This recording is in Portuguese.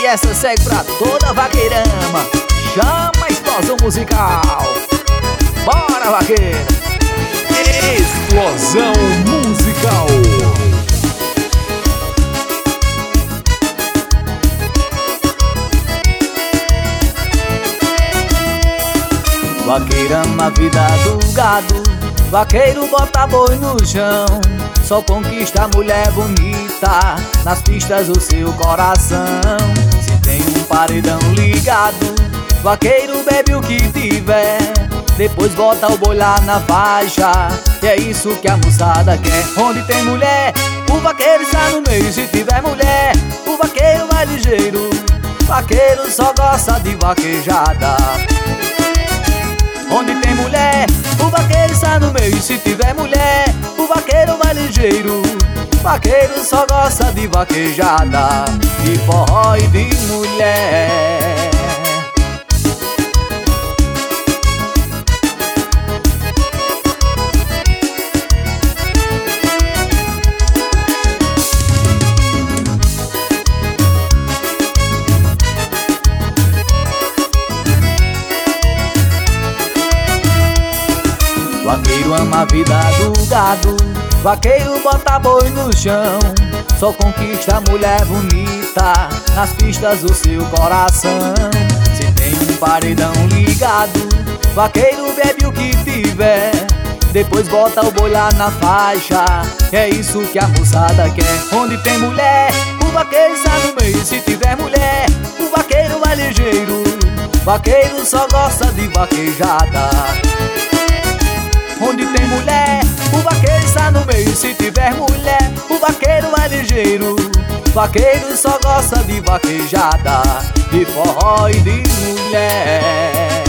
essa segue pra toda vaqueirama. Chama a explosão musical. Bora, vaqueira! Explosão musical. Vaqueirama a vida do gado, vaqueiro bota boi no chão. Só conquista mulher bonita, nas pistas o seu coração. Se tem um paredão ligado, vaqueiro bebe o que tiver, depois bota o boi lá na faixa. E é isso que a moçada quer. Onde tem mulher, o vaqueiro está no meio. Se tiver mulher, o vaqueiro vai ligeiro. Vaqueiro só gosta de vaquejada. Onde tem mulher, o vaqueiro está no meio. E se tiver mulher, o vaqueiro vai ligeiro. Vaqueiro só gosta de vaquejada, de forró e de mulher. Vaqueiro ama a vida do gado, vaqueiro bota boi no chão. Só conquista mulher bonita, nas pistas o seu coração. Se tem um paredão ligado, vaqueiro bebe o que tiver, depois bota o boi lá na faixa. É isso que a moçada quer. Onde tem mulher, o vaqueiro está no meio. Se tiver mulher, o vaqueiro vai ligeiro. Vaqueiro só gosta de vaquejada. Onde tem mulher, o vaqueiro está no meio. Se tiver mulher, o vaqueiro vai ligeiro. Vaqueiro só gosta de vaquejada, de forró e de mulher.